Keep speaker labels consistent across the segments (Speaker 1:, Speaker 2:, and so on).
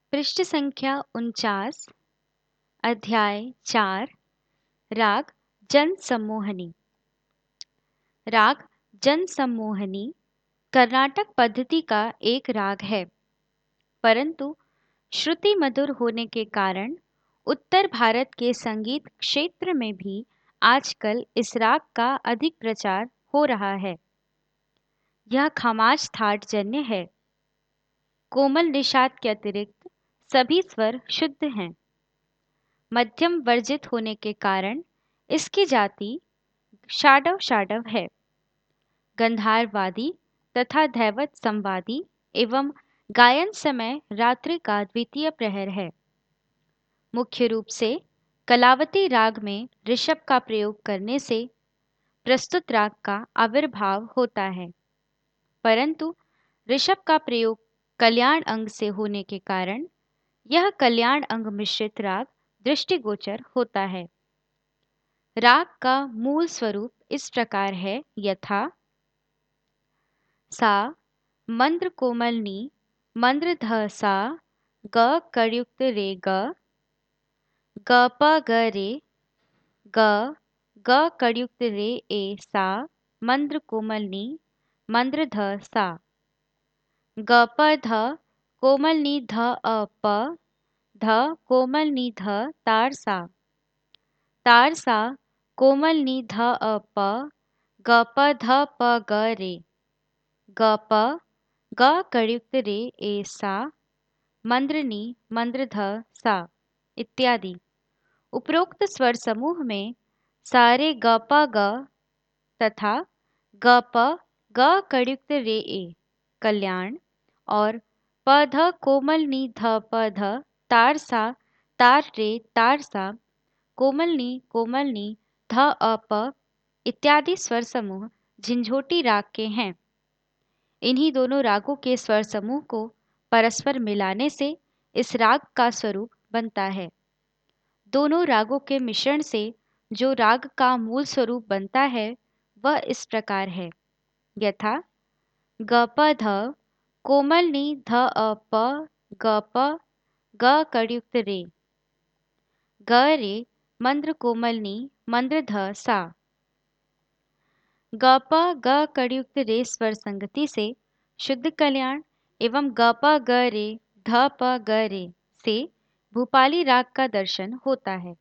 Speaker 1: पृष्ठ संख्या 49। अध्याय 4। राग जनसम्मोहनी। राग जनसम्मोहनी कर्नाटक पद्धति का एक राग है, परंतु श्रुति मधुर होने के कारण उत्तर भारत के संगीत क्षेत्र में भी आजकल इस राग का अधिक प्रचार हो रहा है। यह खमाज थाट जन्य है। कोमल निषाद के अतिरिक्त सभी स्वर शुद्ध हैं। मध्यम वर्जित होने के कारण इसकी जाति षाडव षाडव है। गंधारवादी तथा धैवत संवादी एवं गायन समय रात्रि का द्वितीय प्रहर है। मुख्य रूप से कलावती राग में ऋषभ का प्रयोग करने से प्रस्तुत राग का आविर्भाव होता है, परंतु ऋषभ का प्रयोग कल्याण अंग से होने के कारण यह कल्याण अंग मिश्रित राग दृष्टिगोचर होता है। राग का मूल स्वरूप इस प्रकार है यथा सा मंद्र कोमल नी मंद्र ध सा ग कयुक्त रे ग ग प ग रे ग ग कयुक्त रे ए सा मंद्र कोमल नी मंद्र ध सा ग प ध कोमल नी ध अ प ध कोमल नी ध तार सा कोमल नी ध अ प ग प ध प ग रे ग प ग कयुक्त रे ए सा मंद्र नी मंद्र ध सा इत्यादि। उपरोक्त स्वर समूह में सारे ग प ग तथा ग प ग कयुक्त रे ए कल्याण और प ध कोमल नी ध प ध तार रे तार सा कोमल नी ध अ प इत्यादि स्वर समूह झंझोटी राग के हैं। इन्हीं दोनों रागों के स्वर समूह को परस्पर मिलाने से इस राग का स्वरूप बनता है। दोनों रागों के मिश्रण से जो राग का मूल स्वरूप बनता है वह इस प्रकार है यथा ग प ध कोमल नी ध अ प ग प ग कयुक्त रे ग रे मंद्र कोमल नी मंद्र ध सा। ग प ग कयुक्त रे स्वर संगति से शुद्ध कल्याण एवं ग प ग रे ध प ग रे से भूपाली राग का दर्शन होता है,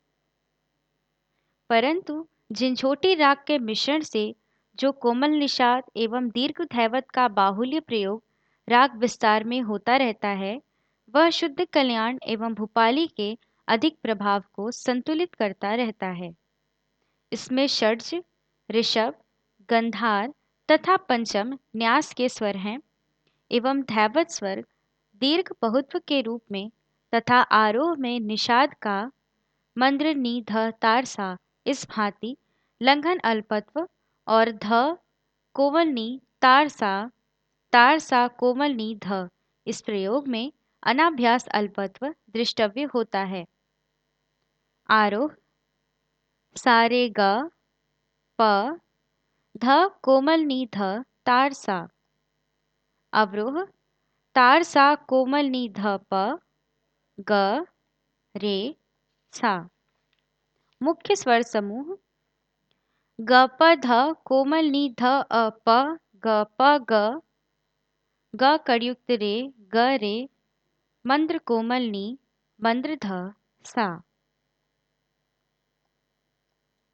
Speaker 1: परंतु झंझोटी राग के मिश्रण से जो कोमल निषाद एवं दीर्घ धैवत का बाहुल्य प्रयोग राग विस्तार में होता रहता है, वह शुद्ध कल्याण एवं भूपाली के अधिक प्रभाव को संतुलित करता रहता है। इसमें षड्ज, ऋषभ, गंधार तथा पंचम न्यास के स्वर हैं एवं धैवत स्वर दीर्घ बहुत्व के रूप में तथा आरोह में निषाद का मंद्र नी ध तार सा इस भांति लंघन अल्पत्व और ध कोमल नी तार सा कोमल नी ध इस प्रयोग में अनाभ्यास अल्पत्व दृष्टव्य होता है। आरोह सारे ग प ध कोमल नी ध तार सा। अवरोह तार सा कोमल नी ध प ग रे सा। मुख्य स्वर समूह ग प ध कोमल नी ध अ प ग प ग कयुक्त रे ग रे मंद्र कोमल नी मंद्र ध सा।